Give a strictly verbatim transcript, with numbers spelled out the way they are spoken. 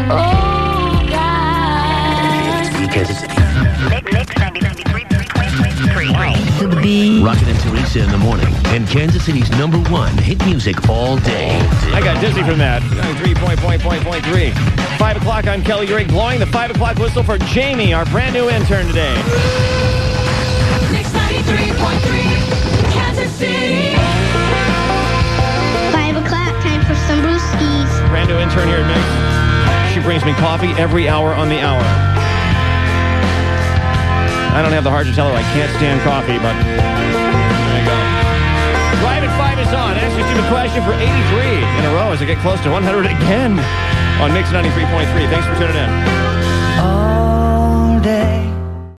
Oh, God. Kansas City. Mix, mix, ninety-three point three. To the beat. Rocket and Teresa in the morning. And Kansas City's number one hit music all day. I got dizzy from that. ninety-three point three. five o'clock, I'm Kelly Drake, blowing the five o'clock whistle for Jamie, our brand new intern today. Mix ninety-three point three. Kansas City. Five o'clock, time for some brewskis. Brand new intern here at Mix. She brings me coffee every hour on the hour. I don't have the heart to tell her I can't stand coffee, but there you go. Drive at five is on. Ask you a stupid question for eighty-three in a row as I get close to one hundred again on Mix ninety-three point three. Thanks for tuning in. Oh.